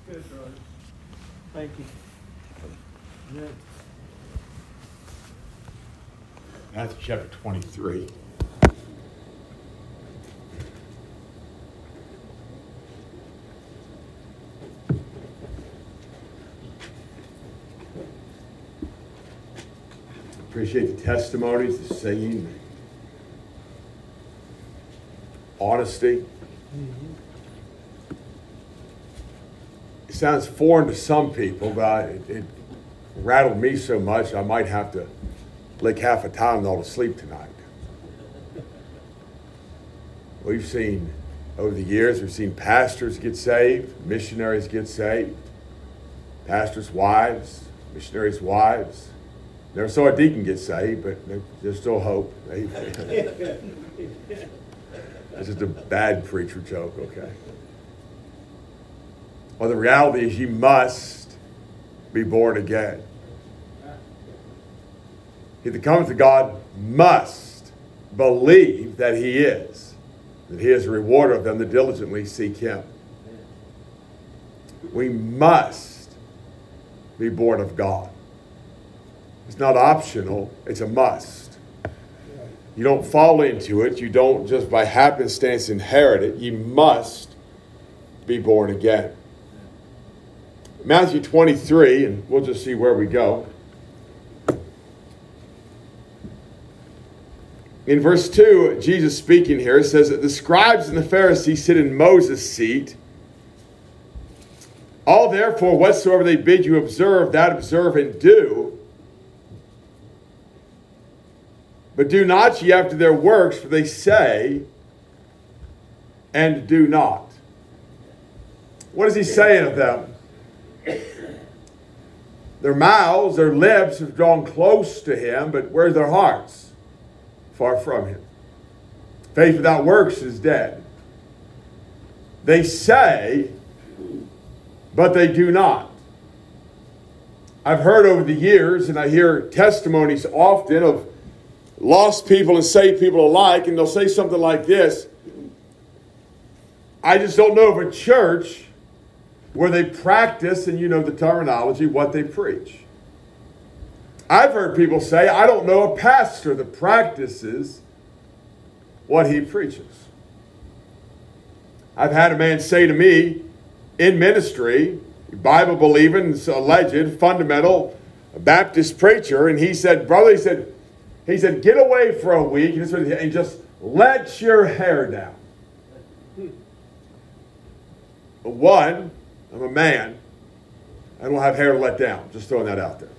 Good, brother. Thank you. Amen. Matthew chapter 23. Appreciate the testimonies, the singing, the honesty. It sounds foreign to some people, but it rattled me so much I might have to lick half a Tylenol to sleep tonight. We've seen, over the years, we've seen pastors get saved, missionaries get saved, pastors' wives, missionaries' wives. Never saw a deacon get saved, but there's still hope. This is a bad preacher joke, okay? Well, the reality is you must be born again. He that comes to God must believe that he is a rewarder of them that diligently seek him. We must be born of God. It's not optional, it's a must. You don't fall into it, you don't just by happenstance inherit it, you must be born again. Matthew 23, and we'll just see where we go. In verse 2, Jesus speaking here says that the scribes and the Pharisees sit in Moses' seat. All therefore, whatsoever they bid you observe, that observe and do. But do not ye after their works, for they say and do not. What is he saying of them? Their mouths, their lips have drawn close to him, but where's their hearts? Far from him. Faith without works is dead. They say, but they do not. I've heard over the years, and I hear testimonies often of lost people and saved people alike, and they'll say something like this: I just don't know of a church where they practice, and you know the terminology, what they preach. I've heard people say, I don't know a pastor that practices what he preaches. I've had a man say to me in ministry, Bible-believing, alleged, fundamental Baptist preacher, and he said, brother, he said, get away for a week and just let your hair down. One, I'm a man. I don't have hair to let down. Just throwing that out there.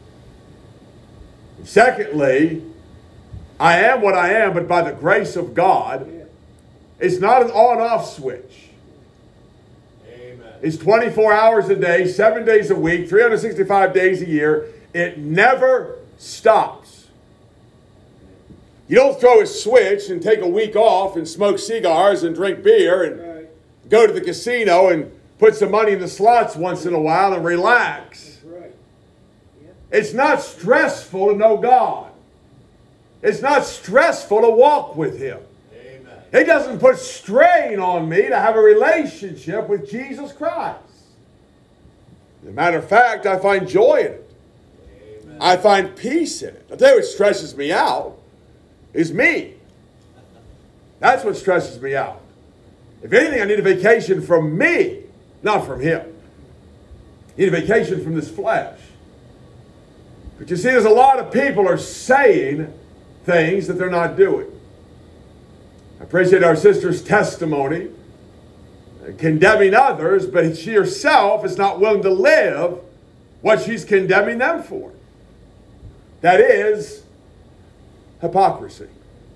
Secondly, I am what I am, but by the grace of God, it's not an on-off switch. Amen. It's 24 hours a day, 7 days a week, 365 days a year. It never stops. You don't throw a switch and take a week off and smoke cigars and drink beer and go to the casino and put some money in the slots once in a while and relax. It's not stressful to know God. It's not stressful to walk with him. Amen. He doesn't put strain on me to have a relationship with Jesus Christ. As a matter of fact, I find joy in it. Amen. I find peace in it. I'll tell you what stresses me out is me. That's what stresses me out. If anything, I need a vacation from me, not from him. I need a vacation from this flesh. But you see, there's a lot of people are saying things that they're not doing. I appreciate our sister's testimony, condemning others, but she herself is not willing to live what she's condemning them for. That is hypocrisy.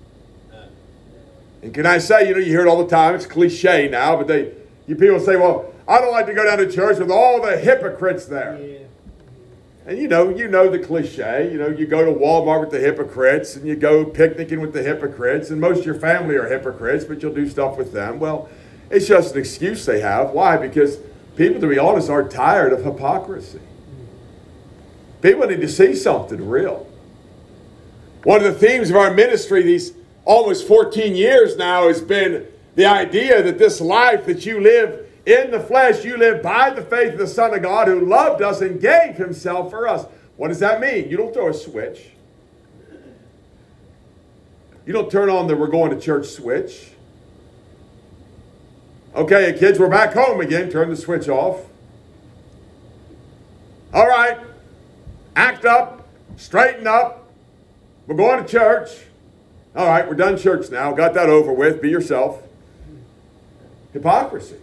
And can I say, you hear it all the time, it's cliche now, but you people say, well, I don't like to go down to church with all the hypocrites there. Yeah. And you know the cliche, you go to Walmart with the hypocrites and you go picnicking with the hypocrites and most of your family are hypocrites, but you'll do stuff with them. Well, it's just an excuse they have. Why? Because people, to be honest, are tired of hypocrisy. People need to see something real. One of the themes of our ministry these almost 14 years now has been the idea that this life that you live in the flesh you live by the faith of the Son of God who loved us and gave himself for us. What does that mean? You don't throw a switch. You don't turn on the we're going to church switch. Okay, kids, we're back home again. Turn the switch off. All right. Act up. Straighten up. We're going to church. All right, we're done church now. Got that over with. Be yourself. Hypocrisy.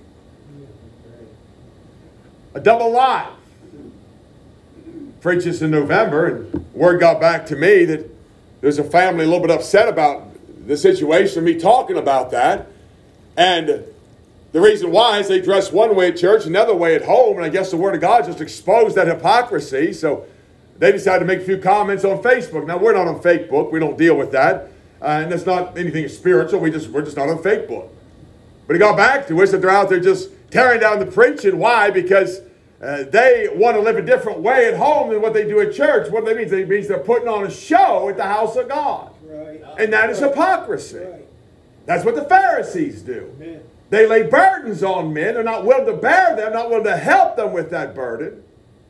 A double lie. Preached this in November, and word got back to me that there's a family a little bit upset about the situation, me talking about that. And the reason why is they dress one way at church, another way at home, and I guess the Word of God just exposed that hypocrisy. So they decided to make a few comments on Facebook. Now, we're not on Facebook. We don't deal with that. And it's not anything spiritual. We're just not on Facebook. But it got back to us that they're out there just tearing down the preaching. Why? Because they want to live a different way at home than what they do at church. What do they mean? It means they're putting on a show at the house of God. Right. And that is hypocrisy. Right. That's what the Pharisees do. Amen. They lay burdens on men. They're not willing to bear them, not willing to help them with that burden.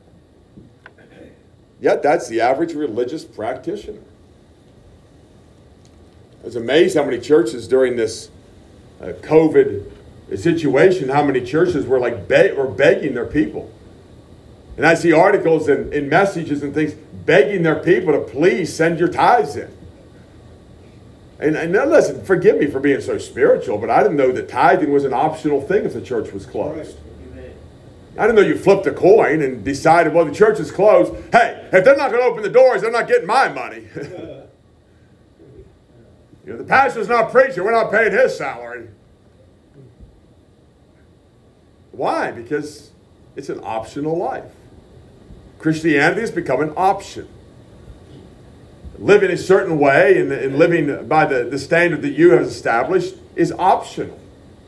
Yet that's the average religious practitioner. I was amazed how many churches during this COVID situation, how many churches were like were begging their people. And I see articles and messages and things begging their people to please send your tithes in. And now listen, forgive me for being so spiritual, but I didn't know that tithing was an optional thing if the church was closed. I didn't know you flipped a coin and decided, well, the church is closed. Hey, if they're not going to open the doors, they're not getting my money. You know, the pastor's not preaching. We're not paying his salary. Why? Because it's an optional life. Christianity has become an option. Living a certain way and living by the standard that you have established is optional.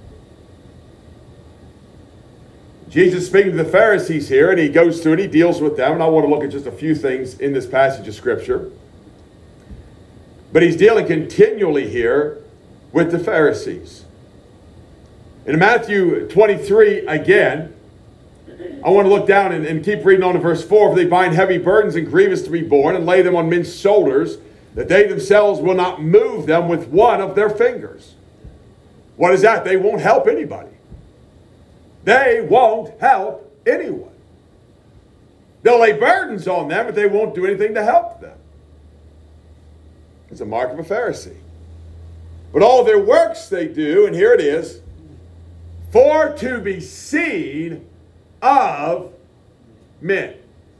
Jesus speaking to the Pharisees here, and he goes through it, he deals with them, and I want to look at just a few things in this passage of Scripture. But he's dealing continually here with the Pharisees. In Matthew 23, again, I want to look down and keep reading on to verse 4. For they bind heavy burdens and grievous to be borne, and lay them on men's shoulders, that they themselves will not move them with one of their fingers. What is that? They won't help anybody. They won't help anyone. They'll lay burdens on them, but they won't do anything to help them. It's a mark of a Pharisee. But all their works they do, and here it is, for to be seen of men.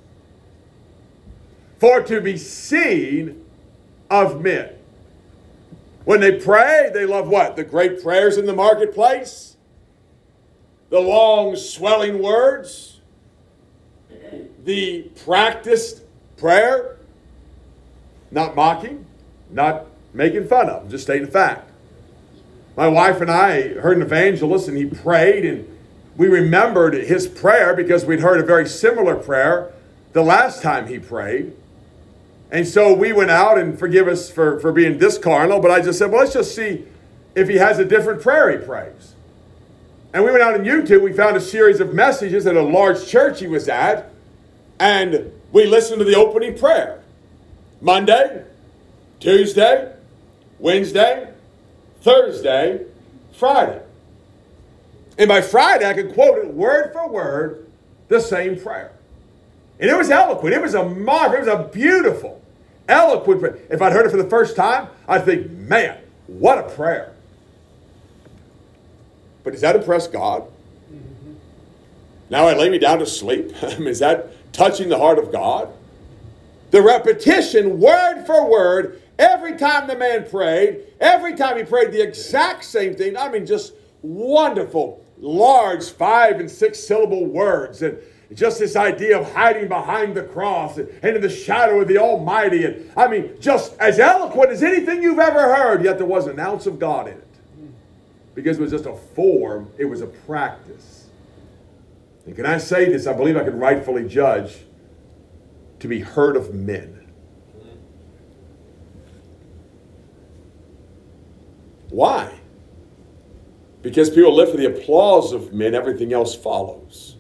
For to be seen of men. When they pray, they love what? The great prayers in the marketplace? The long swelling words? The practiced prayer? Not mocking, not making fun of, just stating fact. My wife and I heard an evangelist and he prayed, and we remembered his prayer because we'd heard a very similar prayer the last time he prayed. And so we went out, and forgive us for being this carnal, but I just said, well, let's just see if he has a different prayer he prays. And we went out on YouTube, we found a series of messages at a large church he was at, and we listened to the opening prayer. Monday, Tuesday, Wednesday, Thursday, Friday. And by Friday, I could quote it word for word, the same prayer. And it was eloquent. It was a marvel. It was a beautiful, eloquent prayer. If I'd heard it for the first time, I'd think, man, what a prayer. But does that impress God? Mm-hmm. Now I lay me down to sleep. Is that touching the heart of God? The repetition, word for word, every time the man prayed, every time he prayed the exact same thing. I mean, just wonderful, large 5 and 6 syllable words. And just this idea of hiding behind the cross and in the shadow of the Almighty. And I mean, just as eloquent as anything you've ever heard, yet there wasn't an ounce of God in it. Because it was just a form, it was a practice. And can I say this? I believe I can rightfully judge to be heard of men. Why? Because people live for the applause of men, everything else follows.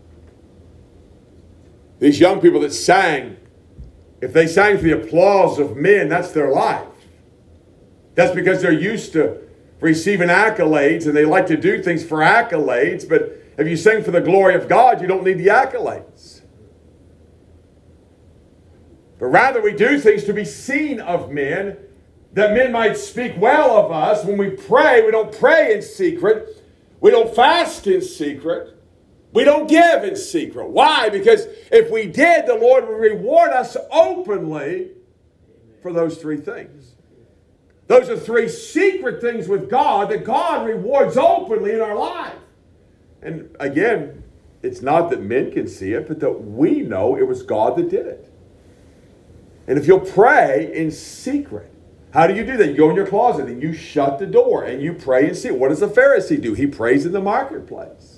These young people that sang, if they sang for the applause of men, that's their life. That's because they're used to receiving accolades, and they like to do things for accolades. But if you sing for the glory of God, you don't need the accolades. But rather we do things to be seen of men, that men might speak well of us. When we pray, we don't pray in secret. We don't fast in secret. We don't give in secret. Why? Because if we did, the Lord would reward us openly for those three things. Those are three secret things with God that God rewards openly in our life. And again, it's not that men can see it, but that we know it was God that did it. And if you'll pray in secret, how do you do that? You go in your closet and you shut the door and you pray in secret. What does the Pharisee do? He prays in the marketplace.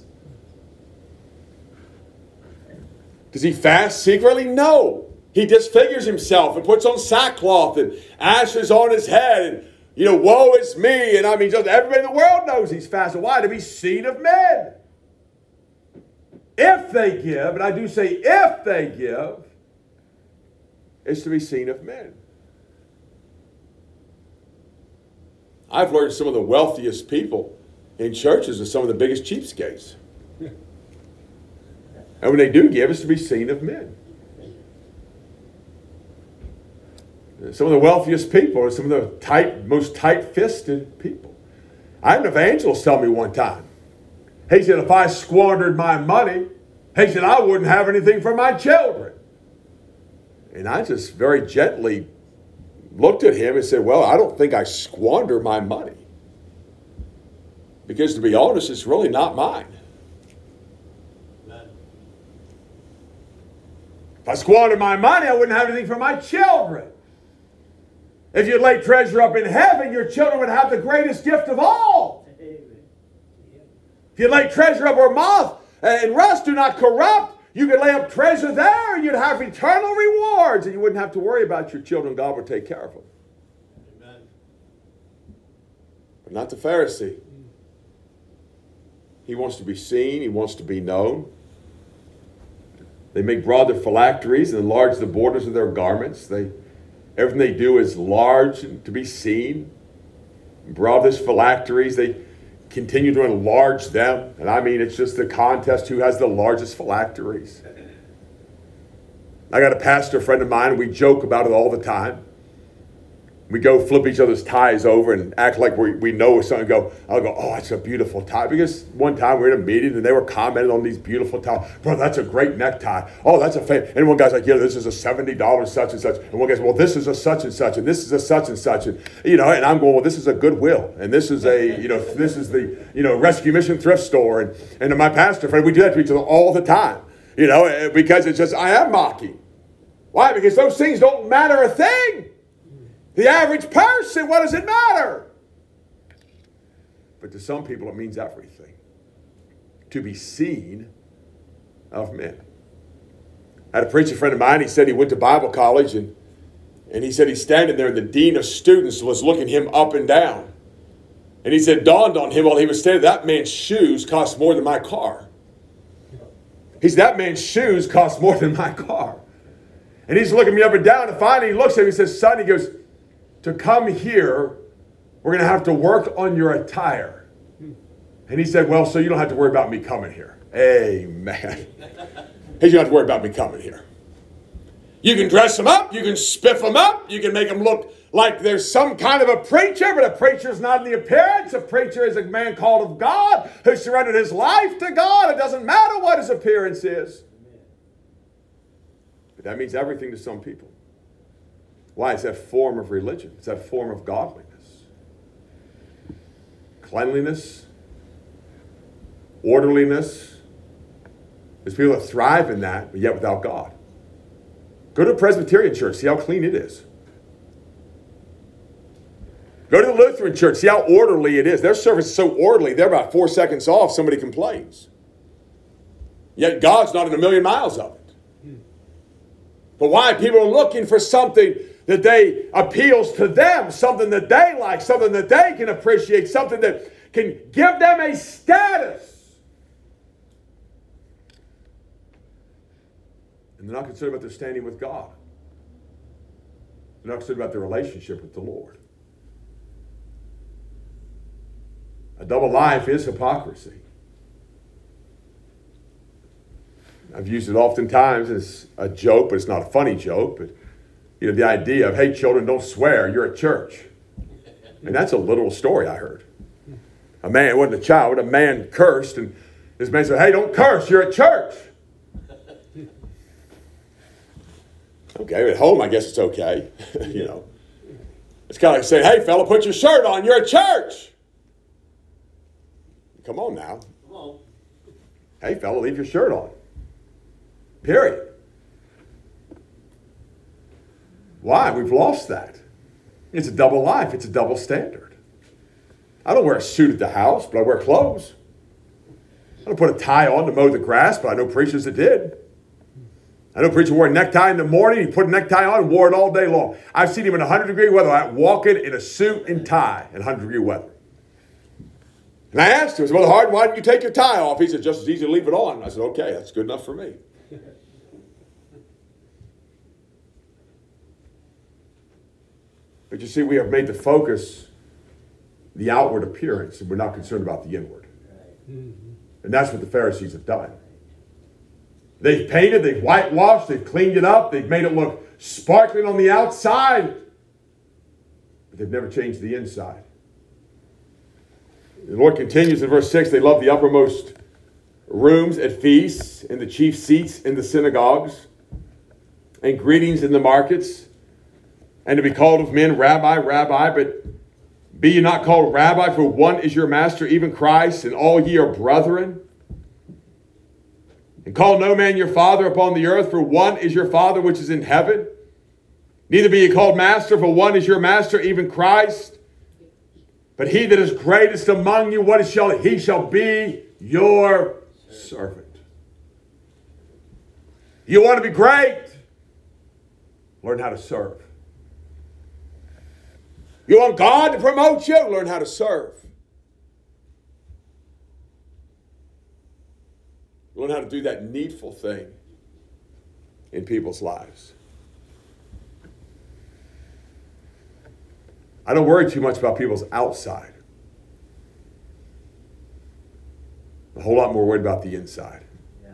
Does he fast secretly? No. He disfigures himself and puts on sackcloth and ashes on his head and, woe is me. And just everybody in the world knows he's fasting. Why? To be seen of men. If they give, and I do say if they give, it's to be seen of men. I've learned some of the wealthiest people in churches are some of the biggest cheapskates. And when they do give, it's to be seen of men. Some of the wealthiest people are some of the most tight-fisted people. I had an evangelist tell me one time. He said, if I squandered my money, he said, I wouldn't have anything for my children. And I just very gently looked at him and said, well, I don't think I squander my money. Because to be honest, it's really not mine. If I squandered my money, I wouldn't have anything for my children. If you'd lay treasure up in heaven, your children would have the greatest gift of all. If you lay treasure up where moth and rust do not corrupt, you could lay up treasure there and you'd have eternal rewards, and you wouldn't have to worry about your children. God would take care of them. Amen. But not the Pharisee. He wants to be seen. He wants to be known. They make broad their phylacteries and enlarge the borders of their garments. Everything they do is large and to be seen. Broad their phylacteries. They continue to enlarge them. And it's just the contest who has the largest phylacteries. I got a pastor friend of mine, and we joke about it all the time. We go flip each other's ties over and act like we know something. I'll go, oh, that's a beautiful tie. Because one time we were in a meeting and they were commenting on these beautiful ties. Bro, that's a great necktie. Oh, that's a fan. And one guy's like, this is a $70 such and such. And one guy's, well, this is a such and such. And this is a such and such. And, and I'm going, well, this is a Goodwill. And this is this is the, Rescue Mission thrift store. And my pastor friend, we do that to each other all the time. Because it's just, I am mocking. Why? Because those things don't matter a thing. The average person, what does it matter? But to some people, it means everything. To be seen of men. I had a preacher friend of mine, he said he went to Bible college, and he said he's standing there, and the dean of students was looking him up and down. And he said, dawned on him while he was standing, that man's shoes cost more than my car. He said, that man's shoes cost more than my car. And he's looking me up and down, and finally he looks at me and says, son, he goes, to come here, we're going to have to work on your attire. And he said, well, so you don't have to worry about me coming here. Amen. You don't have to worry about me coming here. You can dress them up. You can spiff them up. You can make them look like there's some kind of a preacher, but a preacher's not in the appearance. A preacher is a man called of God who surrendered his life to God. It doesn't matter what his appearance is. But that means everything to some people. Why? It's that form of religion. It's that form of godliness. Cleanliness. Orderliness. There's people that thrive in that, but yet without God. Go to a Presbyterian church. See how clean it is. Go to the Lutheran church. See how orderly it is. Their service is so orderly, they're about 4 seconds off. Somebody complains. Yet God's not in a million miles of it. But why? People are looking for something that appeals to them, something that they like, something that they can appreciate, something that can give them a status. And they're not concerned about their standing with God. They're not concerned about their relationship with the Lord. A double life is hypocrisy. I've used it oftentimes as a joke, but it's not a funny joke. But the idea of, hey, children, don't swear, you're at church. And that's a literal story I heard. A man, it wasn't a child, a man cursed, and this man said, hey, don't curse, you're at church. Okay, at home I guess it's okay. It's kind of like saying, hey, fella, put your shirt on, you're at church. Come on now. Come on. Hey, fella, leave your shirt on. Period. Why? We've lost that. It's a double life. It's a double standard. I don't wear a suit at the house, but I wear clothes. I don't put a tie on to mow the grass, but I know preachers that did. I know a preacher wore a necktie in the morning. He put a necktie on and wore it all day long. I've seen him in 100-degree weather out walking in a suit and tie in 100-degree weather. And I asked him, I said, well, Hardin, why didn't you take your tie off? He said, just as easy to leave it on. I said, okay, that's good enough for me. But you see, we have made the focus the outward appearance, and we're not concerned about the inward. And that's what the Pharisees have done. They've painted, they've whitewashed, they've cleaned it up, they've made it look sparkling on the outside, but they've never changed the inside. The Lord continues in verse 6, they love the uppermost rooms at feasts, and the chief seats in the synagogues, and greetings in the markets, and to be called of men, Rabbi, Rabbi, but be ye not called Rabbi, for one is your master, even Christ, and all ye are brethren. And call no man your father upon the earth, for one is your Father which is in heaven. Neither be ye called master, for one is your master, even Christ. But he that is greatest among you, he shall be your servant. You want to be great? Learn how to serve. You want God to promote you? Learn how to serve. Learn how to do that needful thing in people's lives. I don't worry too much about people's outside. A whole lot more worried about the inside. Yeah.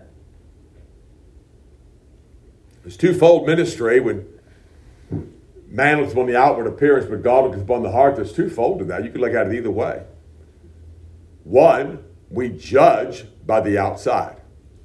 There's twofold ministry when man looks upon the outward appearance, but God looks upon the heart. There's twofold to that. You could look at it either way. One, we judge by the outside,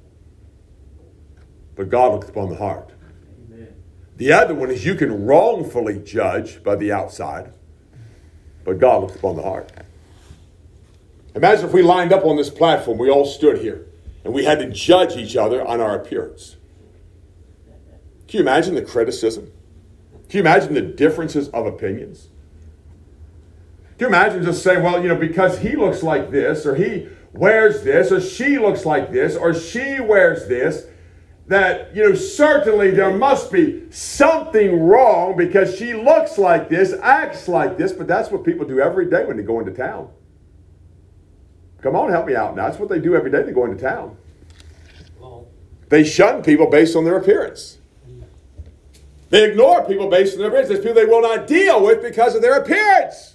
but God looks upon the heart. Amen. The other one is you can wrongfully judge by the outside, but God looks upon the heart. Imagine if we lined up on this platform, we all stood here, and we had to judge each other on our appearance. Can you imagine the criticism? Can you imagine the differences of opinions? Can you imagine just saying, well, because he looks like this, or he wears this, or she looks like this, or she wears this, that, certainly there must be something wrong because she looks like this, acts like this, but that's what people do every day when they go into town. Come on, help me out now. That's what they do every day they go into town. They shun people based on their appearance. They ignore people based on their appearance. There's people they will not deal with because of their appearance.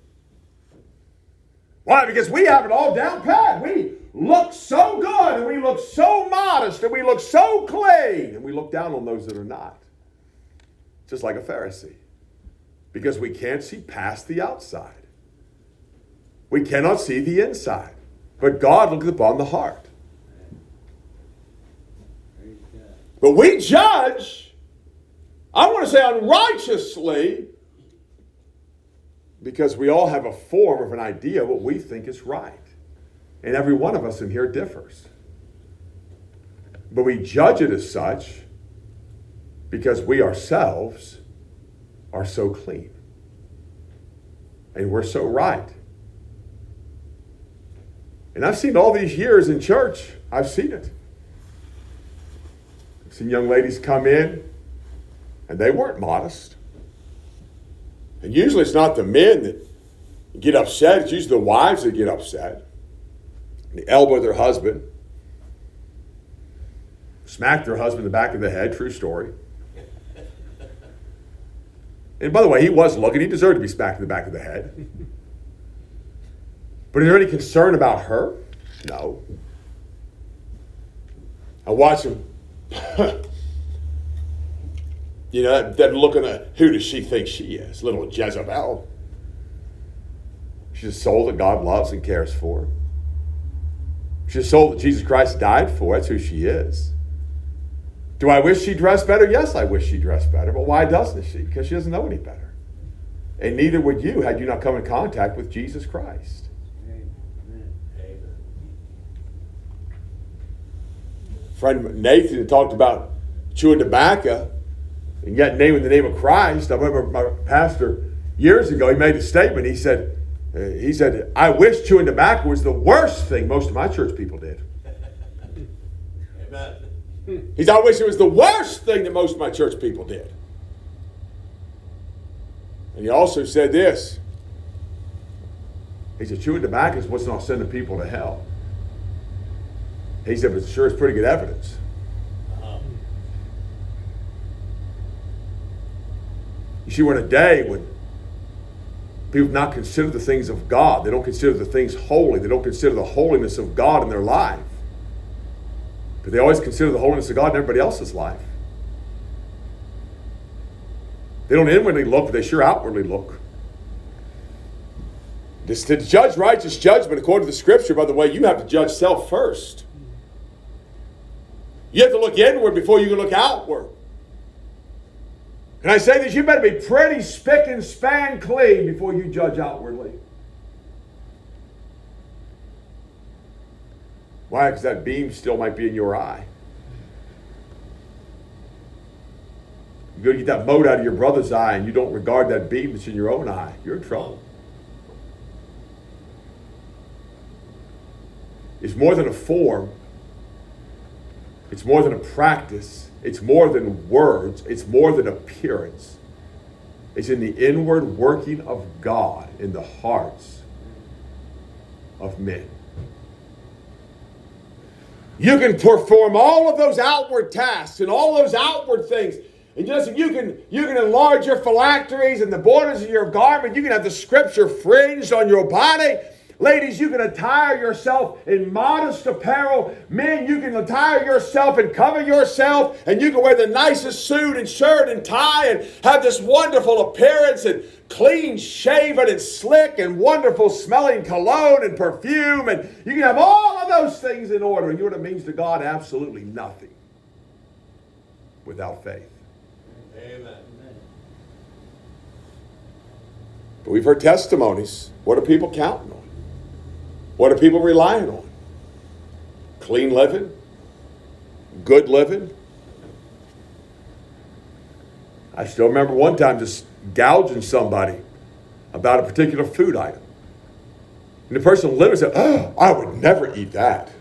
Why? Because we have it all down pat. We look so good, and we look so modest, and we look so clean, and we look down on those that are not. Just like a Pharisee. Because we can't see past the outside. We cannot see the inside. But God looks upon the heart. But we judge, I want to say unrighteously, because we all have a form of an idea of what we think is right. And every one of us in here differs. But we judge it as such because we ourselves are so clean. And we're so right. And I've seen all these years in church, I've seen it. I've seen young ladies come in, and they weren't modest. And usually it's not the men that get upset. It's usually the wives that get upset. They elbow their husband. Smack their husband in the back of the head. True story. And by the way, he was looking. He deserved to be smacked in the back of the head. But is there any concern about her? No. I watch him. You know, that looking at who does she think she is? Little Jezebel. She's a soul that God loves and cares for. She's a soul that Jesus Christ died for. That's who she is. Do I wish she dressed better? Yes, I wish she dressed better. But why doesn't she? Because she doesn't know any better. And neither would you had you not come in contact with Jesus Christ. Amen. Friend Nathan talked about chewing tobacco and yet naming the name of Christ. I remember my pastor years ago, he made a statement. He said, I wish chewing tobacco was the worst thing most of my church people did. Amen. He said, I wish it was the worst thing that most of my church people did. And he also said this. He said, chewing tobacco is what's not sending people to hell. He said, but sure is pretty good evidence. You see, we're in a day when people not consider the things of God. They don't consider the things holy. They don't consider the holiness of God in their life. But they always consider the holiness of God in everybody else's life. They don't inwardly look, but they sure outwardly look. To judge righteous judgment according to the Scripture, by the way, you have to judge self first. You have to look inward before you can look outward. Can I say this? You better be pretty spick and span clean before you judge outwardly. Why? Because that beam still might be in your eye. You go to get that mote out of your brother's eye and you don't regard that beam that's in your own eye. You're in trouble. It's more than a form. It's more than a practice. It's more than words. It's more than appearance. It's in the inward working of God in the hearts of men. You can perform all of those outward tasks and all those outward things. And listen, you can enlarge your phylacteries and the borders of your garment. You can have the Scripture fringed on your body. Ladies, you can attire yourself in modest apparel. Men, you can attire yourself and cover yourself. And you can wear the nicest suit and shirt and tie and have this wonderful appearance and clean shaven and slick and wonderful smelling cologne and perfume. And you can have all of those things in order. And you know what it means to God? Absolutely nothing without faith. Amen. But we've heard testimonies. What are people counting on? What are people relying on? Clean living? Good living? I still remember one time just gouging somebody about a particular food item. And the person literally said, oh, I would never eat that.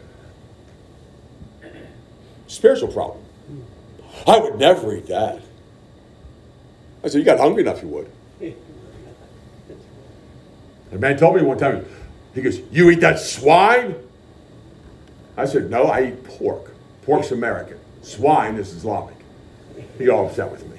Spiritual problem. I would never eat that. I said, you got hungry enough, you would. The man told me one time, he goes, you eat that swine? I said, no, I eat pork. Pork's American. Swine is Islamic. He got all upset with me.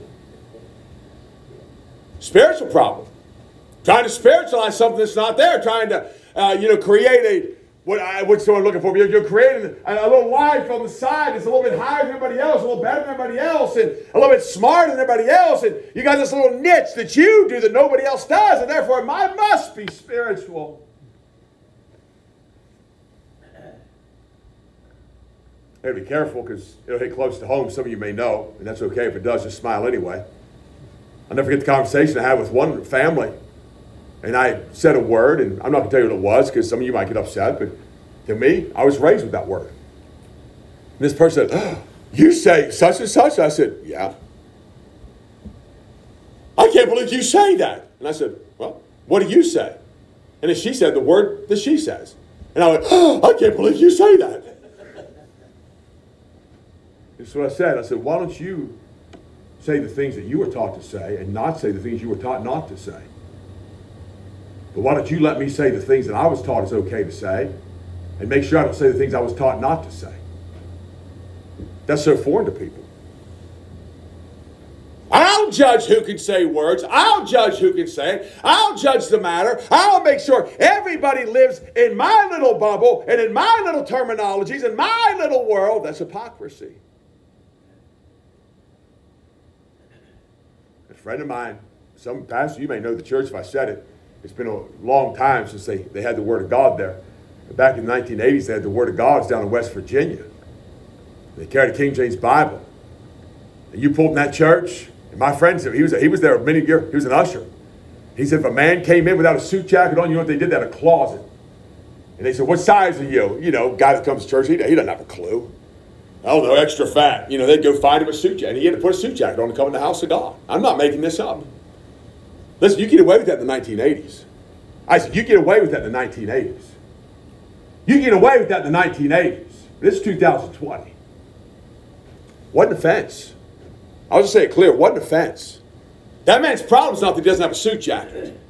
Spiritual problem. Trying to spiritualize something that's not there. Trying to, create what's someone looking for? You're creating a little life on the side that's a little bit higher than everybody else, a little better than everybody else, and a little bit smarter than everybody else. And you got this little niche that you do that nobody else does, and therefore mine must be spiritual. You gotta be careful because it'll hit close to home. Some of you may know, and that's okay if it does. Just smile anyway. I'll never forget the conversation I had with one family. And I said a word, and I'm not going to tell you what it was because some of you might get upset, but to me, I was raised with that word. And this person said, oh, you say such and such? I said, yeah. I can't believe you say that. And I said, well, what do you say? And then she said the word that she says. And I went, oh, I can't believe you say that. This is what I said. I said, why don't you say the things that you were taught to say and not say the things you were taught not to say? But why don't you let me say the things that I was taught is okay to say, and make sure I don't say the things I was taught not to say? That's so foreign to people. I'll judge who can say words. I'll judge who can say it. I'll judge the matter. I'll make sure everybody lives in my little bubble and in my little terminologies, in my little world. That's hypocrisy. A friend of mine, some pastor, you may know the church if I said it. It's been a long time since they had the Word of God there. Back in the 1980s, they had the Word of God. It's down in West Virginia. They carried a King James Bible. And you pulled in that church, and my friend said, he was there many years, he was an usher. He said if a man came in without a suit jacket on, you know what they did? They had a closet. And they said, what size are you? You know, guy that comes to church, he doesn't have a clue. I don't know, extra fat. You know, they'd go find him a suit jacket. And he had to put a suit jacket on to come in the house of God. I'm not making this up. Listen, you get away with that in the 1980s. I said, you get away with that in the 1980s. You get away with that in the 1980s. This is 2020. What an offense. I'll just say it clear. What an offense. That man's problem is not that he doesn't have a suit jacket.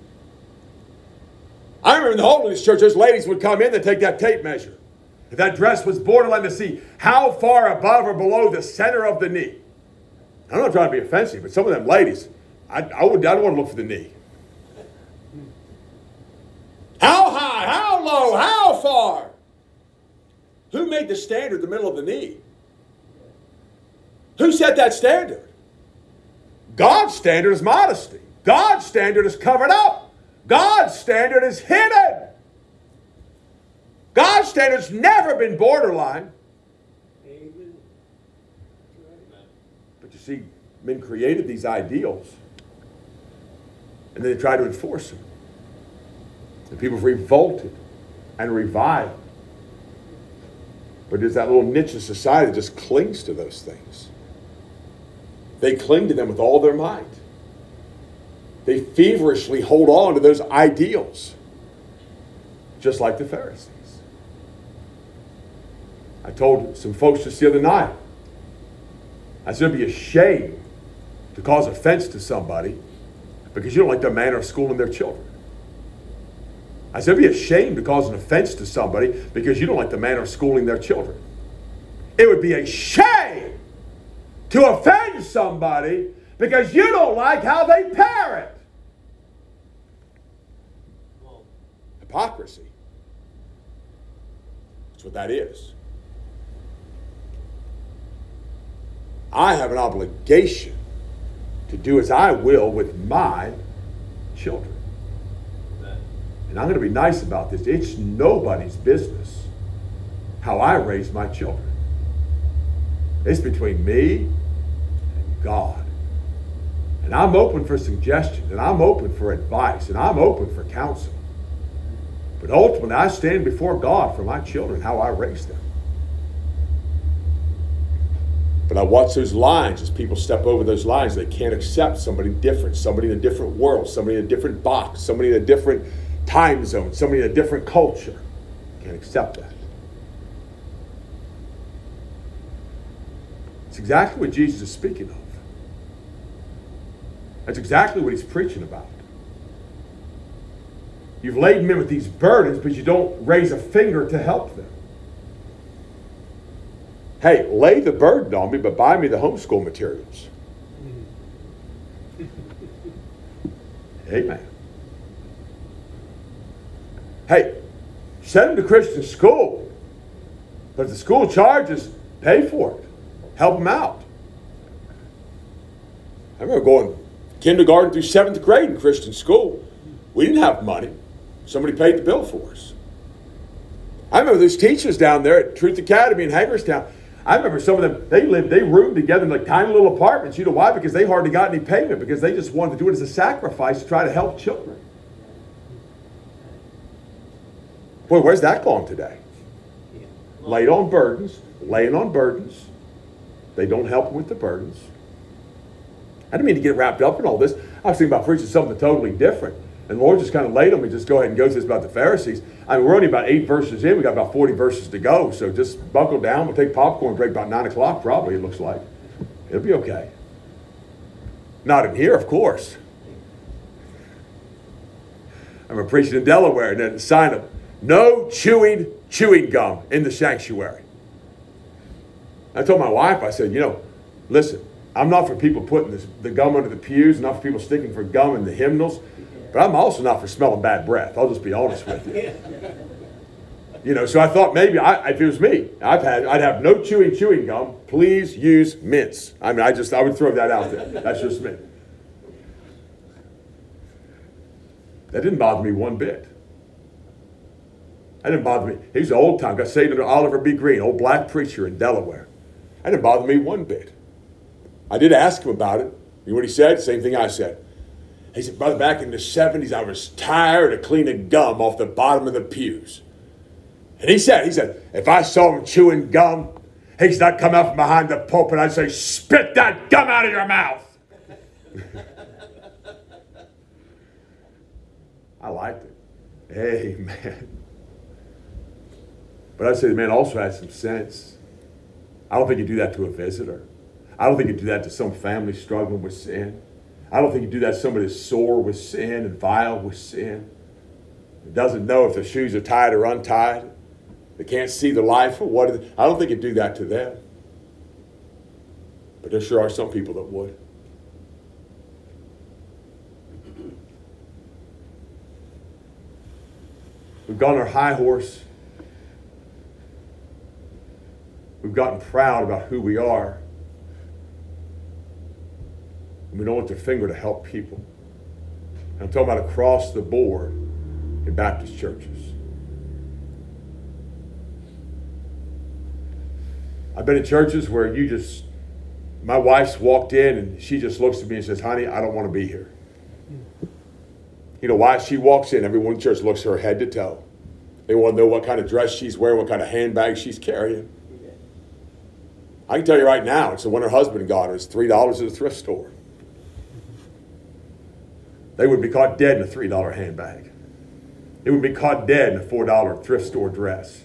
I remember in the Holiness Church, those ladies would come in and take that tape measure. If that dress was borderline to see how far above or below the center of the knee. I'm not trying to be offensive, but some of them ladies, I don't want to look for the knee. How high? How low? How far? Who made the standard the middle of the knee? Who set that standard? God's standard is modesty. God's standard is covered up. God's standard is hidden. God's standard's never been borderline. Amen. But you see, men created these ideals, and then they tried to enforce them. And people revolted and reviled. But there's that little niche of society that just clings to those things. They cling to them with all their might. They feverishly hold on to those ideals, just like the Pharisees. I told some folks just the other night, I said it'd be a shame to cause offense to somebody because you don't like the manner of schooling their children. I said it'd be a shame to cause an offense to somebody because you don't like the manner of schooling their children. It would be a shame to offend somebody because you don't like how they parent. Hypocrisy. That's what that is. I have an obligation to do as I will with my children. And I'm going to be nice about this. It's nobody's business how I raise my children. It's between me and God. And I'm open for suggestions, and I'm open for advice, and I'm open for counsel. But ultimately, I stand before God for my children, how I raise them. But I watch those lines as people step over those lines. They can't accept somebody different, somebody in a different world, somebody in a different box, somebody in a different time zone, somebody in a different culture. Can't accept that. It's exactly what Jesus is speaking of. That's exactly what he's preaching about. You've laden men with these burdens, but you don't raise a finger to help them. Hey, lay the burden on me, but buy me the homeschool materials. Amen. Hey, send them to Christian school, but if the school charges, pay for it. Help them out. I remember going kindergarten through 7th grade in Christian school. We didn't have money. Somebody paid the bill for us. I remember those teachers down there at Truth Academy in Hagerstown. I remember some of them, they roomed together in like tiny little apartments. You know why? Because they hardly got any payment, because they just wanted to do it as a sacrifice to try to help children. Boy, where's that gone today? Laid on burdens, laying on burdens. They don't help with the burdens. I didn't mean to get wrapped up in all this. I was thinking about preaching something totally different. And the Lord just kind of laid on me, just go ahead and go through this about the Pharisees. I mean, we're only about 8 verses in. We got about 40 verses to go. So just buckle down. We'll take popcorn break about 9 o'clock probably, it looks like. It'll be okay. Not in here, of course. I remember preaching in Delaware, and then a sign of no chewing gum in the sanctuary. I told my wife, I said, listen, I'm not for people putting the gum under the pews, not for people sticking for gum in the hymnals, but I'm also not for smelling bad breath. I'll just be honest with you. So I thought maybe if it was me, I'd have no chewing gum. Please use mints. I mean, I would throw that out there. That's just me. That didn't bother me one bit. That didn't bother me. He was an old time. Got saved under Oliver B. Green, old black preacher in Delaware. That didn't bother me one bit. I did ask him about it. You know what he said? Same thing I said. He said, brother, back in the 70s, I was tired of cleaning gum off the bottom of the pews. And he said, if I saw him chewing gum, he's not come out from behind the pulpit, I'd say, spit that gum out of your mouth. I liked it. Amen. But I'd say the man also had some sense. I don't think he'd do that to a visitor. I don't think he'd do that to some family struggling with sin. I don't think he'd do that to somebody that's sore with sin and vile with sin. That doesn't know if the shoes are tied or untied. They can't see the life of what. I don't think he'd do that to them. But there sure are some people that would. We've gone on our high horse. We've gotten proud about who we are. And we don't lift our finger to help people. And I'm talking about across the board in Baptist churches. I've been in churches where my wife's walked in and she just looks at me and says, honey, I don't want to be here. You know why? She walks in, everyone in church looks at her head to toe. They want to know what kind of dress she's wearing, what kind of handbag she's carrying. I can tell you right now, it's the one her husband got her. It's $3 at a thrift store. They would be caught dead in a $3 handbag. They would be caught dead in a $4 thrift store dress.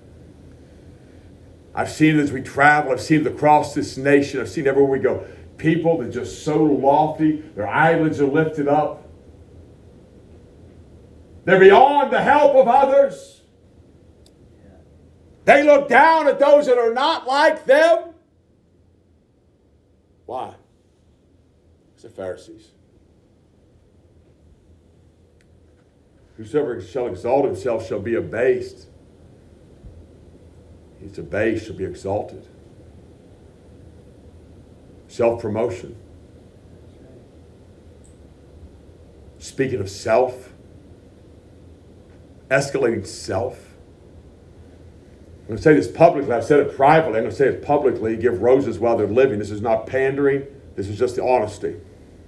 I've seen it as we travel. I've seen it across this nation. I've seen it everywhere we go. People that are just so lofty. Their eyelids are lifted up. They're beyond the help of others. They look down at those that are not like them. Why? It's the Pharisees. Whosoever shall exalt himself shall be abased. He's abased shall be exalted. Self-promotion. Speaking of self. Escalating self. I'm going to say this publicly. I've said it privately. I'm going to say it publicly. Give roses while they're living. This is not pandering. This is just the honesty.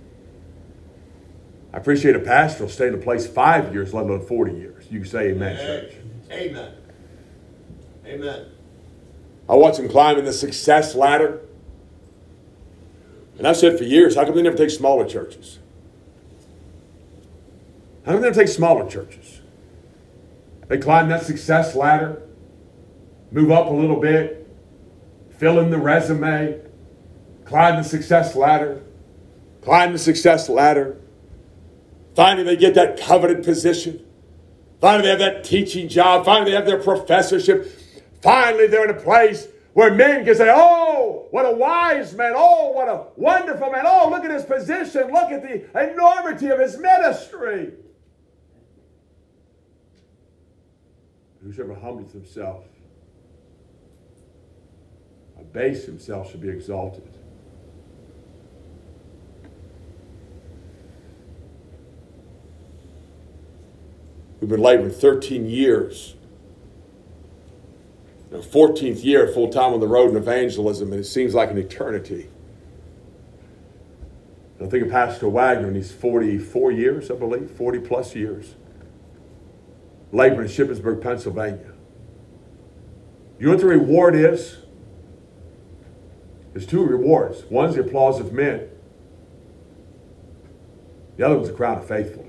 I appreciate a pastor will stay in a place 5 years, let alone 40 years. You can say amen, church. Amen. Amen. I watch them climbing the success ladder. And I've said for years, how come they never take smaller churches? How come they never take smaller churches? They climb that success ladder, move up a little bit, fill in the resume, climb the success ladder, Finally, they get that coveted position. Finally, they have that teaching job. Finally, they have their professorship. Finally, they're in a place where men can say, oh, what a wise man. Oh, what a wonderful man. Oh, look at his position. Look at the enormity of his ministry. Whosoever humbles himself, abase himself, shall be exalted. We've been laboring 13 years. 14th year full time on the road in evangelism, and it seems like an eternity. I think of Pastor Wagner, and he's 44 years, I believe, 40 plus years, laboring in Shippensburg, Pennsylvania. You know what the reward is? There's two rewards. One's the applause of men. The other one's the crown of faithfulness.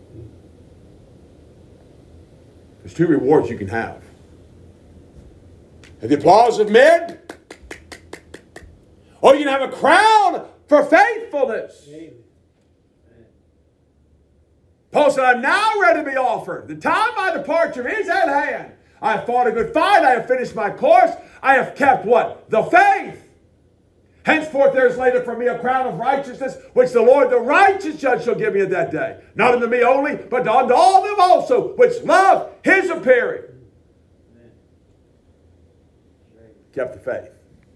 There's two rewards you can have. And the applause of men, or you can have a crown for faithfulness. Paul said, I'm now ready to be offered. The time of my departure is at hand. I have fought a good fight. I have finished my course. I have kept what? The faith. Henceforth there is laid up for me a crown of righteousness, which the Lord, the righteous judge, shall give me at that day. Not unto me only, but unto all them also, which love his appearing. Kept the faith.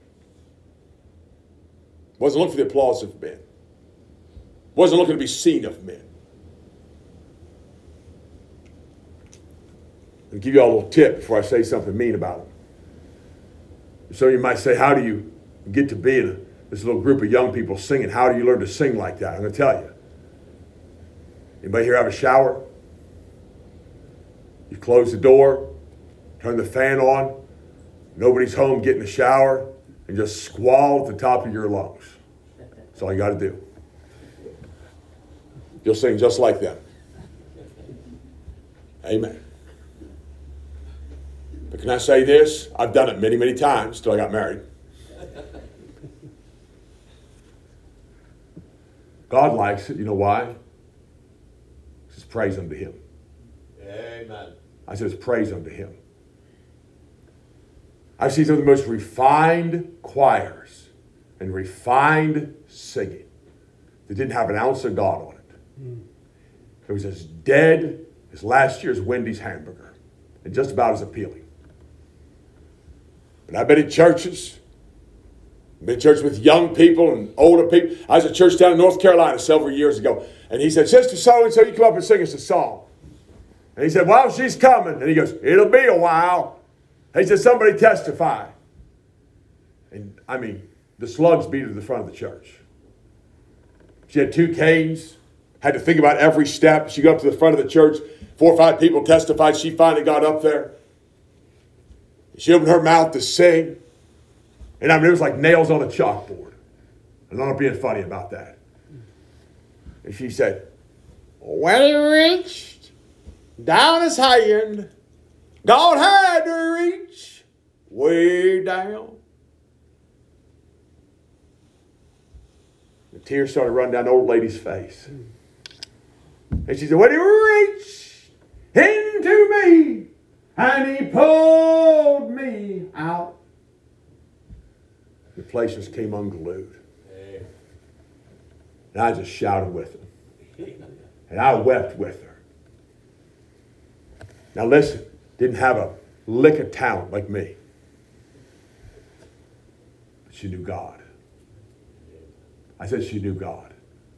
Wasn't looking for the applause of men. Wasn't looking to be seen of men. I'll give you all a little tip before I say something mean about them. Some of you might say, how do you get to be in this little group of young people singing? How do you learn to sing like that? I'm going to tell you. Anybody here have a shower? You close the door, turn the fan on, nobody's home, get in the shower, and just squall at the top of your lungs. That's all you got to do. You'll sing just like them. Amen. But can I say this? I've done it many, many times till I got married. God likes it. You know why? It's praise unto him. Amen. I said it's praise unto him. I've seen some of the most refined choirs and refined singing that didn't have an ounce of God on it. It was as dead as last year's Wendy's hamburger and just about as appealing. But I've been in churches. I've been in church with young people and older people. I was at church down in North Carolina several years ago. And he said, Sister so-and-so, you come up and sing us a song. And he said, well, she's coming. And he goes, it'll be a while. He said, somebody testify. And I mean, the slugs beat her to the front of the church. She had 2 canes, had to think about every step. She got up to the front of the church. 4 or 5 people testified. She finally got up there. She opened her mouth to sing. And I mean, it was like nails on a chalkboard. I'm not being funny about that. And she said, when he reached down his hand, God had to reach way down. The tears started running down the old lady's face. And she said, when he reached into me, and he pulled me out, the place just came unglued. And I just shouted with him. And I wept with her. Now listen, didn't have a lick of talent like me. But she knew God. I said she knew God.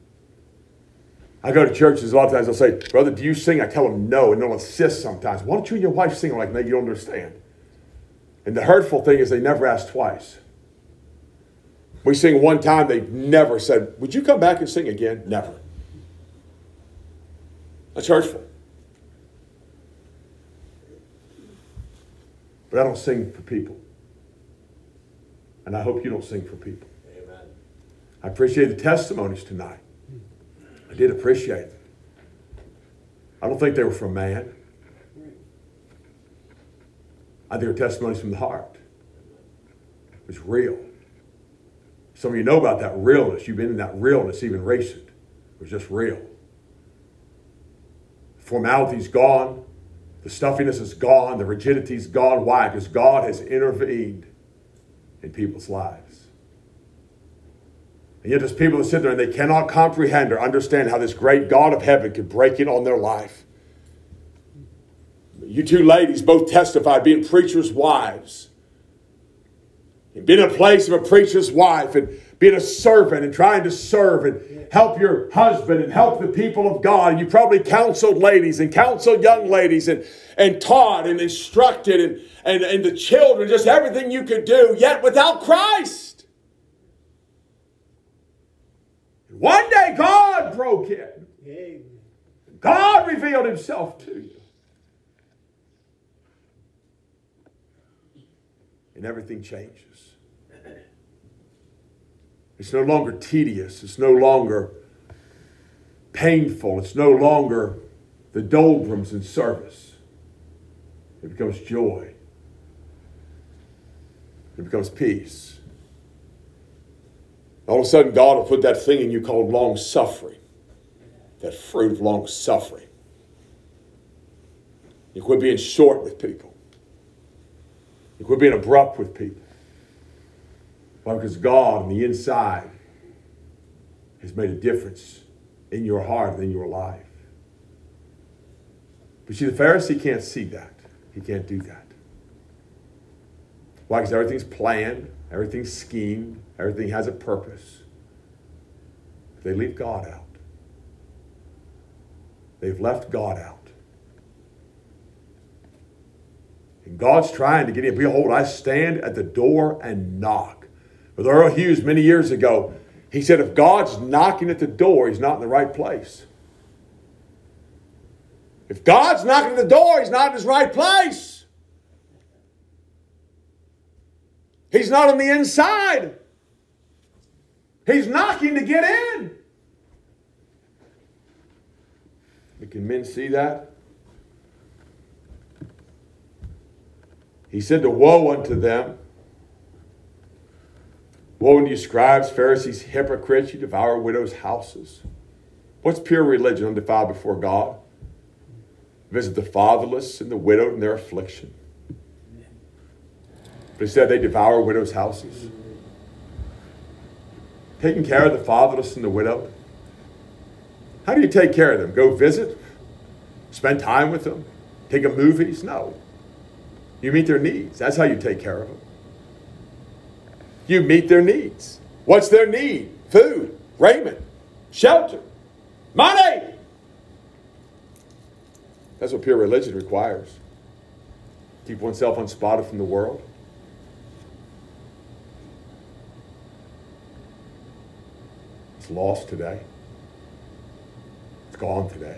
I go to churches a lot of times, they'll say, brother, do you sing? I tell them no, and they'll insist sometimes. Why don't you and your wife sing? I'm like, no, you don't understand. And the hurtful thing is they never ask twice. We sing one time, they never said, would you come back and sing again? Never. That's hurtful. But I don't sing for people. And I hope you don't sing for people. Amen. I appreciate the testimonies tonight. I did appreciate them. I don't think they were from man. I think they were testimonies from the heart. It was real. Some of you know about that realness. You've been in that realness even recent. It was just real. Formality's gone. The stuffiness is gone. The rigidity's gone. Why? Because God has intervened in people's lives. And yet there's people that sit there and they cannot comprehend or understand how this great God of heaven could break in on their life. You 2 ladies both testified being preachers' wives. And being in a place of a preacher's wife and being a servant and trying to serve and help your husband and help the people of God. And you probably counseled ladies and counseled young ladies and taught and instructed and the children, just everything you could do, yet without Christ. One day God broke in. God revealed himself to you. And everything changes. It's no longer tedious. It's no longer painful. It's no longer the doldrums in service. It becomes joy. It becomes peace. All of a sudden, God will put that thing in you called long suffering. that fruit of long suffering. You quit being short with people. You quit being abrupt with people. Why? Because God on the inside has made a difference in your heart and in your life. But see, the Pharisee can't see that. He can't do that. Why? Because everything's planned, everything's schemed, everything has a purpose. They leave God out. They've left God out. And God's trying to get in. Behold, I stand at the door and knock. With Earl Hughes many years ago, he said, if God's knocking at the door, he's not in the right place. If God's knocking at the door, he's not in his right place. He's not on the inside. He's knocking to get in. But can men see that? He said to woe unto them. Woe unto you scribes, Pharisees, hypocrites, you devour widows' houses. What's pure religion undefiled before God? Visit the fatherless and the widowed in their affliction. But instead they devour widows' houses. Taking care of the fatherless and the widowed. How do you take care of them? Go visit? Spend time with them? Take them movies? No. You meet their needs. That's how you take care of them. You meet their needs. What's their need? Food, raiment, shelter, money. That's what pure religion requires. Keep oneself unspotted from the world. It's lost today. It's gone today.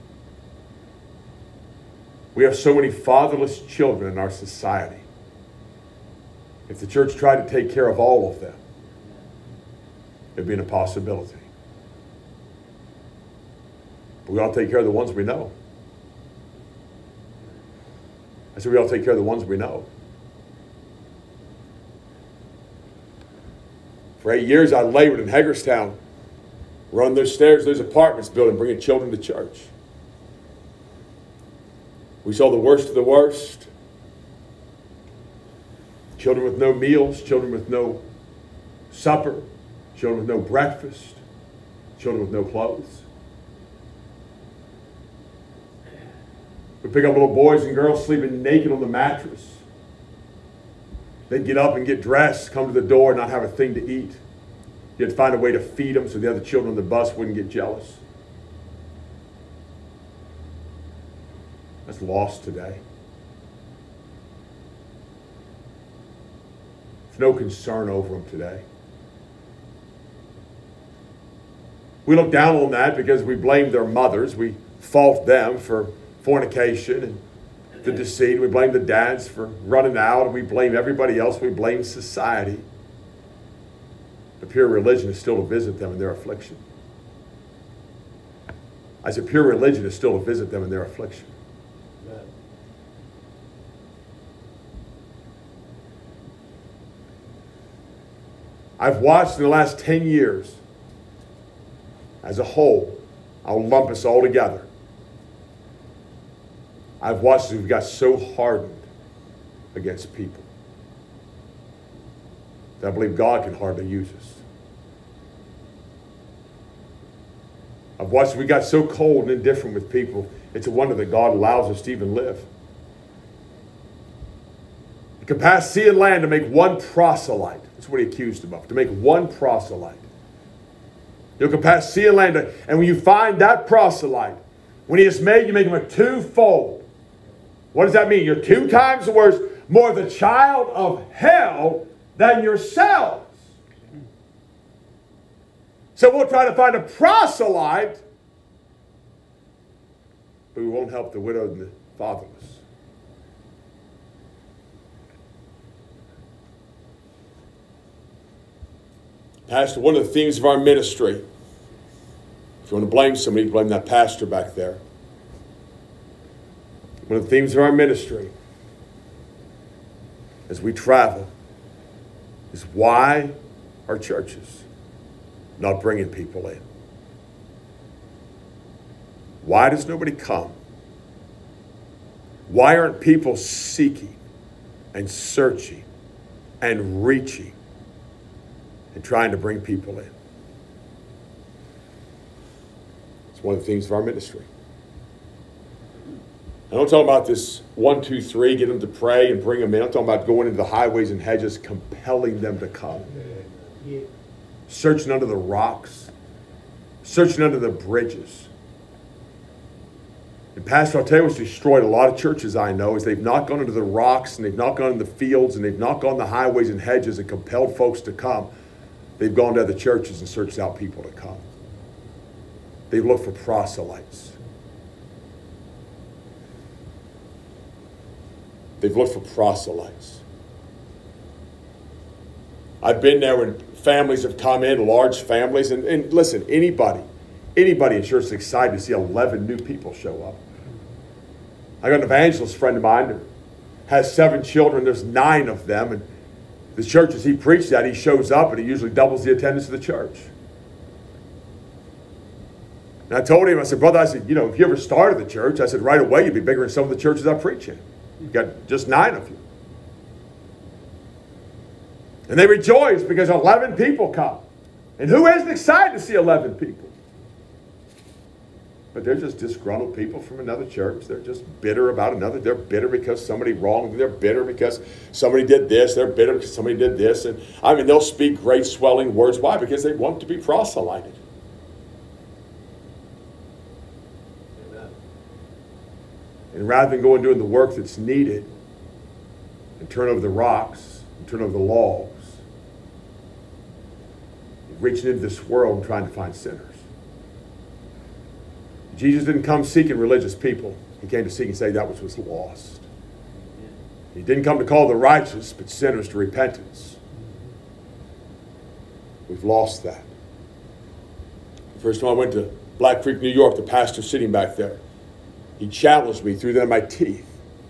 We have so many fatherless children in our society. If the church tried to take care of all of them, it'd be an impossibility. But we ought to take care of the ones we know. I said we ought to take care of the ones we know. For 8 years I labored in Hagerstown, run those stairs, those apartments building, bringing children to church. We saw the worst of the worst. Children with no meals, children with no supper, children with no breakfast, children with no clothes. We pick up little boys and girls sleeping naked on the mattress. They'd get up and get dressed, come to the door, and not have a thing to eat. You had to find a way to feed them so the other children on the bus wouldn't get jealous. That's lost today. There's no concern over them today. We look down on that because we blame their mothers. We fault them for fornication and the deceit. We blame the dads for running out. And we blame everybody else. We blame society. The pure religion is still to visit them in their affliction. I said pure religion is still to visit them in their affliction. I've watched in the last 10 years, as a whole, I'll lump us all together. I've watched as we've got so hardened against people that I believe God can hardly use us. I've watched as we got so cold and indifferent with people, it's a wonder that God allows us to even live. You can pass sea and land to make one proselyte. That's what he accused him of, to make one proselyte. You can pass sea and land, and when you find that proselyte, when he is made, you make him a twofold. What does that mean? You're 2 times worse, more the child of hell than yourselves. So we'll try to find a proselyte, but we won't help the widow and the fatherless. Pastor, one of the themes of our ministry, if you want to blame somebody, blame that pastor back there. One of the themes of our ministry as we travel is why are churches not bringing people in? Why does nobody come? Why aren't people seeking and searching and reaching and trying to bring people in? It's one of the themes of our ministry. I don't talk about this 1, 2, 3, get them to pray and bring them in. I'm talking about going into the highways and hedges, compelling them to come. Searching under the rocks, searching under the bridges. And Pastor, I'll tell you what's destroyed a lot of churches I know is they've not gone into the rocks and they've not gone into the fields and they've not gone the highways and hedges and compelled folks to come. They've gone to other churches and searched out people to come. They've looked for proselytes. They've looked for proselytes. I've been there when families have come in, large families, and listen, anybody in church is excited to see 11 new people show up. I got an evangelist friend of mine who has 7 children. There's 9 of them, and the churches he preaches at, he shows up and he usually doubles the attendance of the church. And I told him, I said, brother, I said, if you ever started the church, I said, right away you'd be bigger than some of the churches I preach in. You've got just 9 of you. And they rejoice because 11 people come. And who isn't excited to see 11 people? But they're just disgruntled people from another church. They're just bitter about another. They're bitter because somebody wronged them. They're bitter because somebody did this. They're bitter because somebody did this. And they'll speak great swelling words. Why? Because they want to be proselyted. And rather than go and doing the work that's needed and turn over the rocks and turn over the logs, reaching into this world and trying to find sinners. Jesus didn't come seeking religious people. He came to seek and save that which was lost. He didn't come to call the righteous, but sinners to repentance. We've lost that. The first time I went to Black Creek, New York, the pastor sitting back there, he challenged me through my teeth.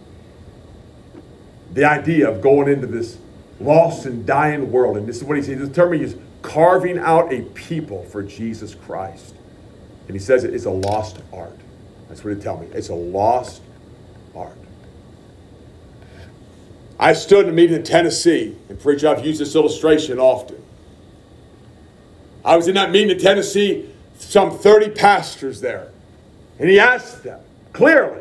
The idea of going into this lost and dying world, and this is what he said, the term he used, carving out a people for Jesus Christ. And he says it's a lost art. That's what he told me. It's a lost art. I stood in a meeting in Tennessee, and preacher, I've used this illustration often. I was in that meeting in Tennessee, some 30 pastors there, and he asked them, clearly,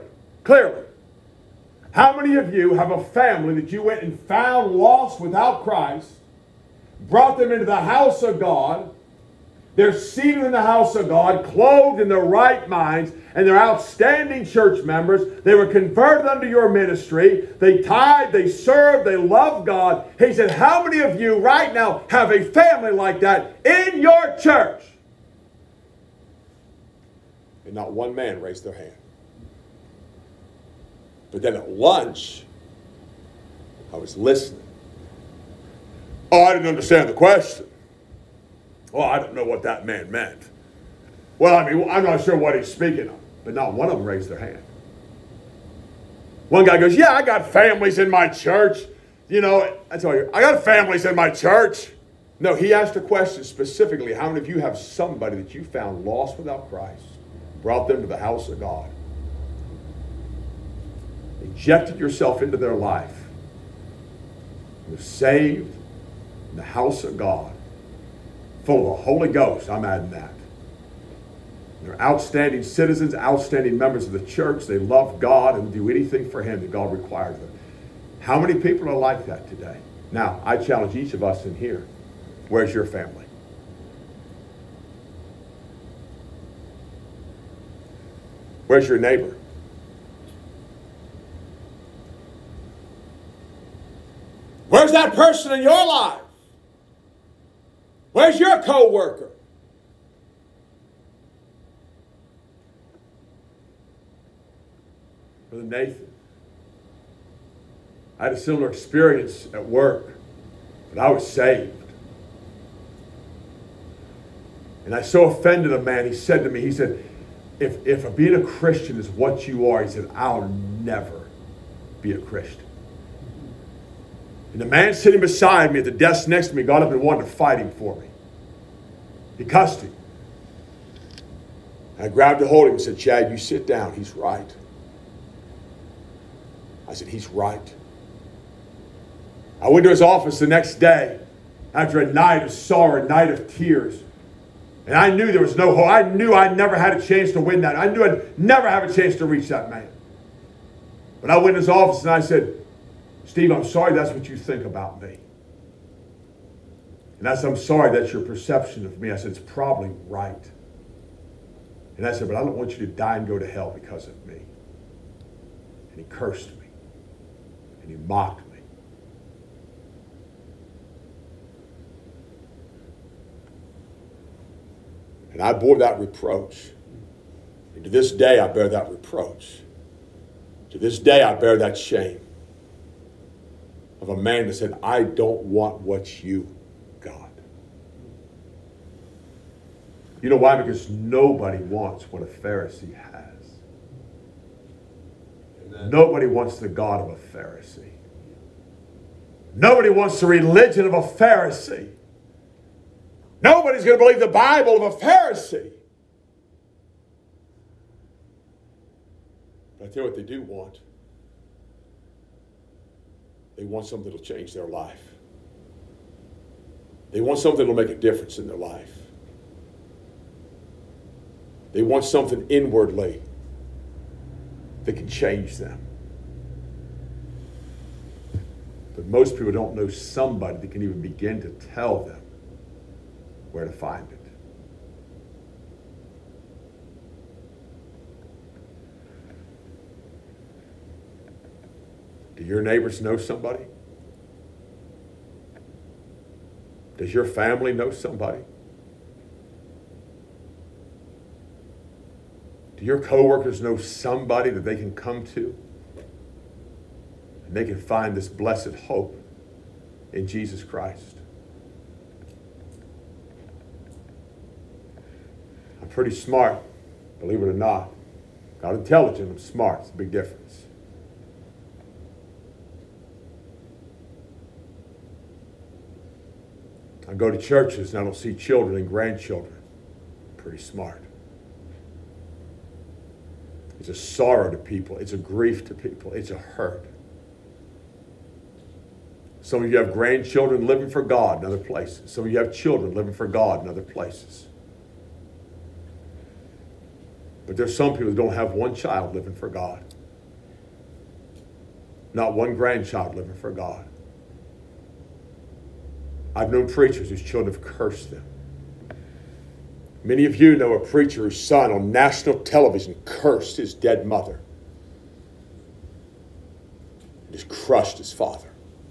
how many of you have a family that you went and found lost without Christ, brought them into the house of God, they're seated in the house of God, clothed in their right minds, and they're outstanding church members. They were converted under your ministry. They tithe, they serve, they love God. He said, how many of you right now have a family like that in your church? And not one man raised their hand. But then at lunch, I was listening. Oh, I didn't understand the question. Well, I don't know what that man meant. Well, I'm not sure what he's speaking of. But not one of them raised their hand. One guy goes, yeah, I got families in my church. I tell you, I got families in my church. No, he asked a question specifically. How many of you have somebody that you found lost without Christ, brought them to the house of God, injected yourself into their life, you're saved in the house of God, full of the Holy Ghost, I'm adding that. They're outstanding citizens, outstanding members of the church. They love God and do anything for Him that God requires them. How many people are like that today? Now, I challenge each of us in here. Where's your family? Where's your neighbor? Where's that person in your life? Where's your co-worker? Brother Nathan, I had a similar experience at work, but I was saved. And I so offended a man, he said to me, he said, if being a Christian is what you are, he said, I'll never be a Christian. And the man sitting beside me at the desk next to me got up and wanted to fight him for me. He cussed him. I grabbed a hold of him and said, Chad, you sit down. He's right. I said, he's right. I went to his office the next day after a night of sorrow, a night of tears. And I knew there was no hope. I knew I never had a chance to win that. I knew I'd never have a chance to reach that man. But I went to his office and I said, Steve, I'm sorry that's what you think about me. And I said, I'm sorry that's your perception of me. I said, it's probably right. And I said, but I don't want you to die and go to hell because of me. And he cursed me. And he mocked me. And I bore that reproach. And to this day, I bear that reproach. To this day, I bear that shame of a man that said, I don't want what you got. You know why? Because nobody wants what a Pharisee has. Amen. Nobody wants the God of a Pharisee. Nobody wants the religion of a Pharisee. Nobody's going to believe the Bible of a Pharisee. But I tell you what they do want. They want something that will change their life. They want something that will make a difference in their life. They want something inwardly that can change them. But most people don't know somebody that can even begin to tell them where to find it. Do your neighbors know somebody? Does your family know somebody? Do your coworkers know somebody that they can come to? And they can find this blessed hope in Jesus Christ. I'm pretty smart, believe it or not. Not intelligent, I'm smart. It's a big difference. I go to churches and I don't see children and grandchildren. I'm pretty smart. It's a sorrow to people. It's a grief to people. It's a hurt. Some of you have grandchildren living for God in other places. Some of you have children living for God in other places. But there's some people who don't have one child living for God. Not one grandchild living for God. I've known preachers whose children have cursed them. Many of you know a preacher whose son on national television cursed his dead mother. And just crushed his father.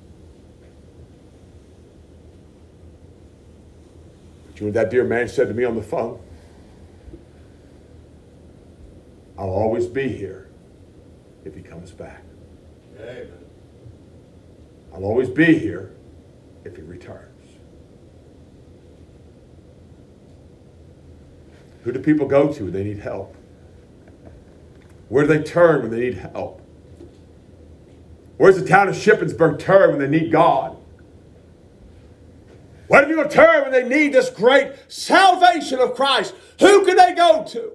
But you know what that dear man said to me on the phone? I'll always be here if he comes back. Amen. I'll always be here if he returns. Who do people go to when they need help? Where do they turn when they need help? Where's the town of Shippensburg turn when they need God? Where do people turn when they need this great salvation of Christ? Who can they go to?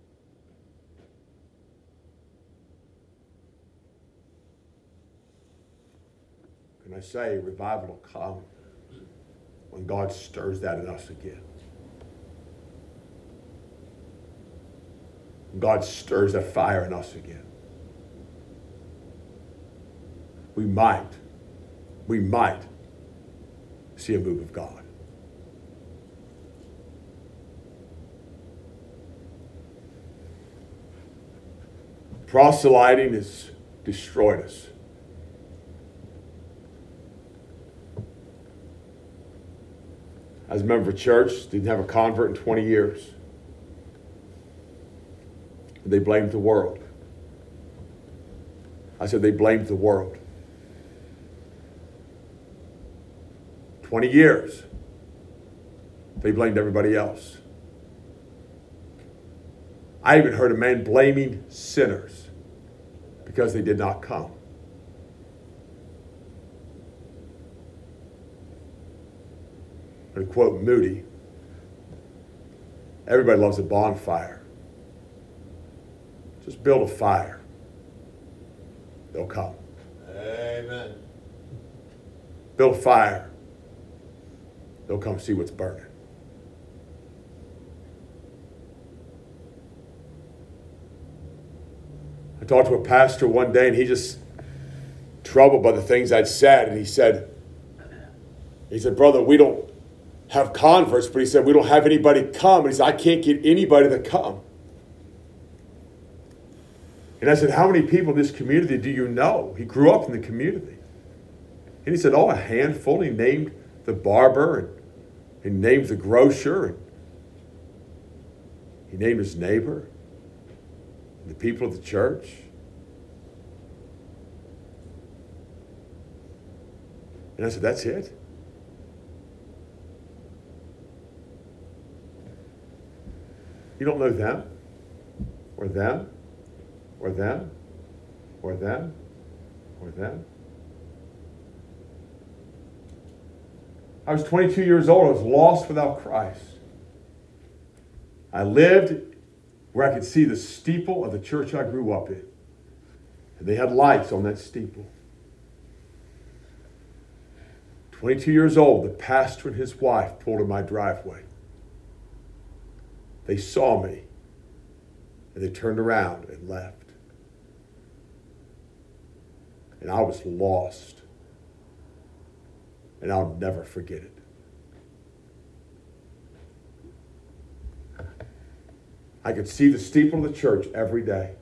Can I say revival will come when God stirs that in us again? God stirs that fire in us again. We might see a move of God. Proselyting has destroyed us. I was a member of a church, didn't have a convert in 20 years. They blamed the world. I said they blamed the world. 20 years. They blamed everybody else. I even heard a man blaming sinners because they did not come. I'm going to quote Moody. Everybody loves a bonfire, Just build a fire. They'll come. Amen. Build a fire. They'll come see what's burning. I talked to a pastor one day, and he just troubled by the things I'd said, and he said, brother, we don't have converts, but he said, we don't have anybody come. And he said, I can't get anybody to come. And I said, how many people in this community do you know? He grew up in the community. And he said, a handful. He named the barber, and he named the grocer, and he named his neighbor, and the people of the church. And I said, that's it? You don't know them, or them, or them, or them, or them? I was 22 years old. I was lost without Christ. I lived where I could see the steeple of the church I grew up in. And they had lights on that steeple. 22 years old, the pastor and his wife pulled in my driveway. They saw me, and they turned around and left. And I was lost. And I'll never forget it. I could see the steeple of the church every day.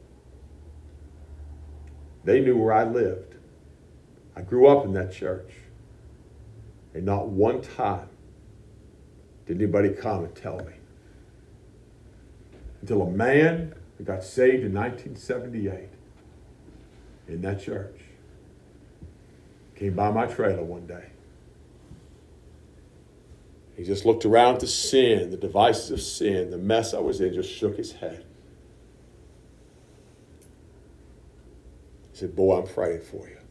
They knew where I lived. I grew up in that church. And not one time did anybody come and tell me. Until a man who got saved in 1978 in that church came by my trailer one day. He just looked around at the sin, the devices of sin, the mess I was in, just shook his head. He said, boy, I'm praying for you.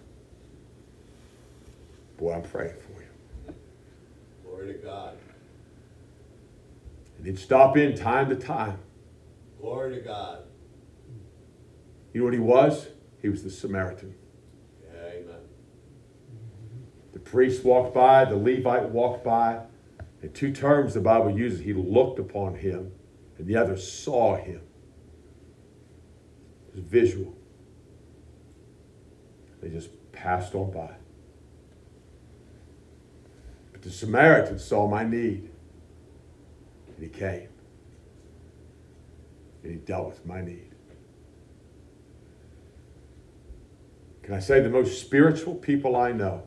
Boy, I'm praying for you. Glory to God. And he'd stop in time to time. Glory to God. You know what he was? He was the Samaritan. Amen. The priest walked by, the Levite walked by. And two terms the Bible uses, he looked upon him, and the other saw him. It was visual. They just passed on by. But the Samaritan saw my need, and he came. And he dealt with my need. Can I say the most spiritual people I know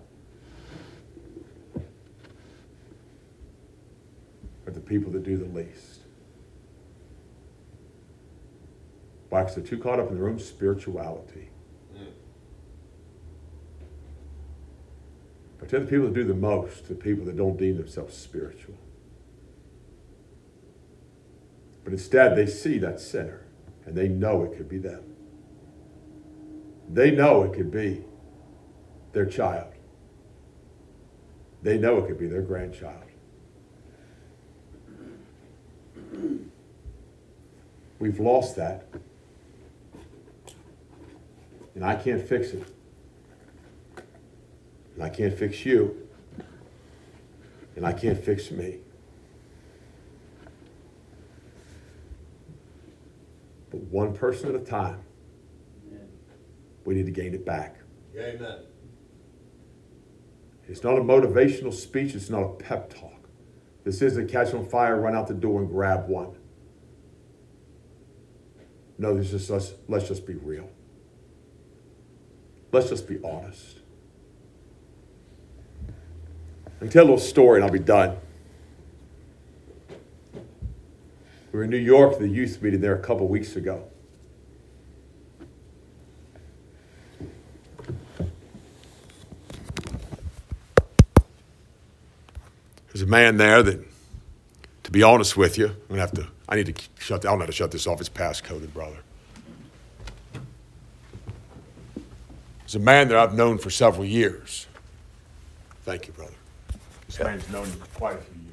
are the people that do the least? Why? Because they're too caught up in their own spirituality. But they're the people that do the most, the people that don't deem themselves spiritual. But instead, they see that sinner, and they know it could be them. They know it could be their child. They know it could be their grandchild. We've lost that. And I can't fix it. And I can't fix you. And I can't fix me. But one person at a time, we need to gain it back. Amen. It's not a motivational speech. It's not a pep talk. This isn't catch on fire, run out the door and grab one. No, this is just, let's just be real. Let's just be honest. I can tell a little story and I'll be done. We were in New York at the youth meeting there a couple weeks ago. There's a man there that, to be honest with you, I need to shut this off. It's passcoded, brother. There's a man that I've known for several years. Thank you, brother. This man's known me for quite a few years.